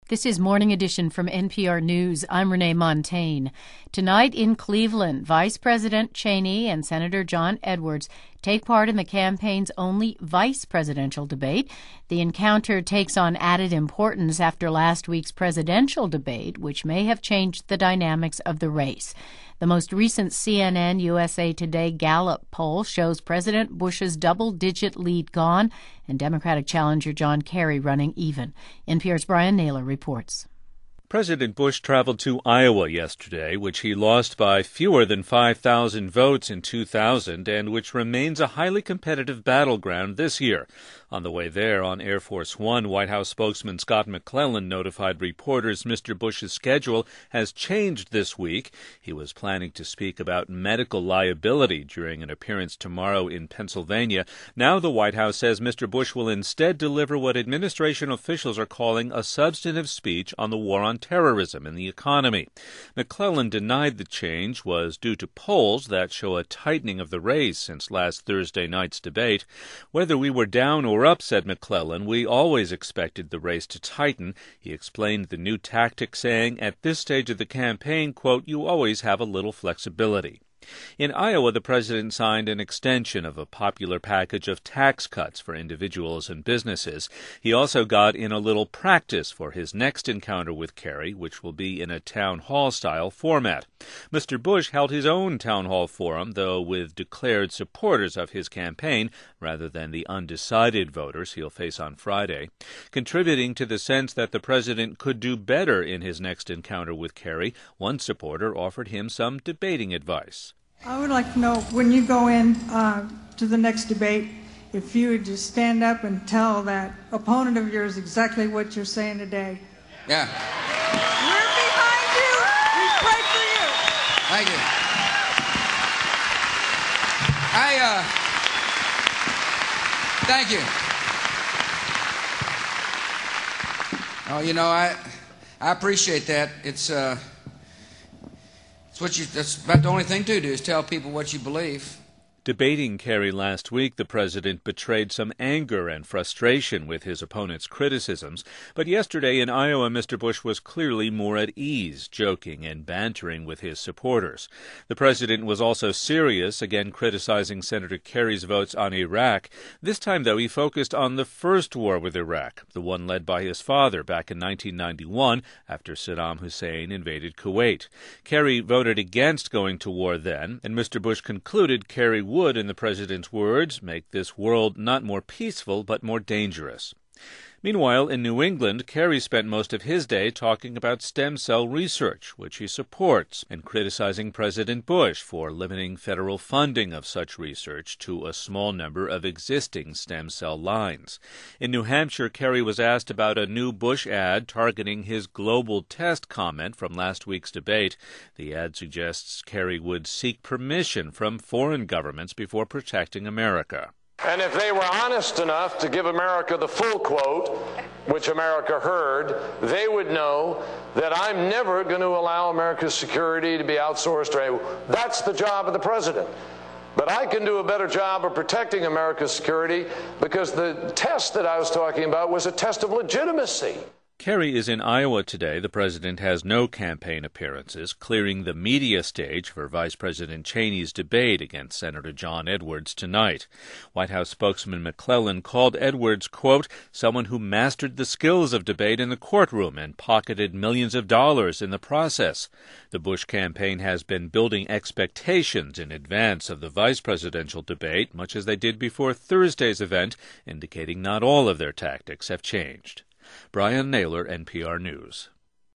This is Morning Edition from NPR News. I'm Renee Montagne. Tonight in Cleveland, Vice President Cheney and Senator John Edwards take part in the campaign's only vice presidential debate. The encounter takes on added importance after last week's presidential debate, which may have changed the dynamics of the race. The most recent CNN USA Today Gallup poll shows President Bush's double-digit lead gone and Democratic challenger John Kerry running even. NPR's Brian Naylor reports. President Bush traveled to Iowa yesterday, which he lost by fewer than 5,000 votes in 2000 and which remains a highly competitive battleground this year. On the way there, on Air Force One, White House spokesman Scott McClellan notified reporters Mr. Bush's schedule has changed this week. He was planning to speak about medical liability during an appearance tomorrow in Pennsylvania. Now the White House says Mr. Bush will instead deliver what administration officials are calling a substantive speech on the war on terrorism and the economy. McClellan denied the change was due to polls that show a tightening of the race since last Thursday night's debate. Whether we were down or up, said McClellan, we always expected the race to tighten. He explained the new tactic, saying, at this stage of the campaign, quote, you always have a little flexibility. In Iowa, the president signed an extension of a popular package of tax cuts for individuals and businesses. He also got in a little practice for his next encounter with Kerry, which will be in a town hall-style format. Mr. Bush held his own town hall forum, though with declared supporters of his campaign rather than the undecided voters he'll face on Friday, contributing to the sense that the president could do better in his next encounter with Kerry. One supporter offered him some debating advice. I would like to know, when you go in to the next debate, if you would just stand up and tell that opponent of yours exactly what you're saying today. Yeah. We're behind you. We pray for you. Thank you. Thank you. Oh, you know, I appreciate that. That's about the only thing to do is tell people what you believe. Debating Kerry last week, the president betrayed some anger and frustration with his opponent's criticisms. But yesterday in Iowa, Mr. Bush was clearly more at ease, joking and bantering with his supporters. The president was also serious, again criticizing Senator Kerry's votes on Iraq. This time, though, he focused on the first war with Iraq, the one led by his father back in 1991 after Saddam Hussein invaded Kuwait. Kerry voted against going to war then, and Mr. Bush concluded Kerry would, in the president's words, make this world not more peaceful but more dangerous. Meanwhile, in New England, Kerry spent most of his day talking about stem cell research, which he supports, and criticizing President Bush for limiting federal funding of such research to a small number of existing stem cell lines. In New Hampshire, Kerry was asked about a new Bush ad targeting his global test comment from last week's debate. The ad suggests Kerry would seek permission from foreign governments before protecting America. And if they were honest enough to give America the full quote, which America heard, they would know that I'm never going to allow America's security to be outsourced. That's the job of the president. But I can do a better job of protecting America's security because the test that I was talking about was a test of legitimacy. Kerry is in Iowa today. The president has no campaign appearances, clearing the media stage for Vice President Cheney's debate against Senator John Edwards tonight. White House spokesman McClellan called Edwards, quote, someone who mastered the skills of debate in the courtroom and pocketed millions of dollars in the process. The Bush campaign has been building expectations in advance of the vice presidential debate, much as they did before Thursday's event, indicating not all of their tactics have changed. Brian Naylor, NPR News.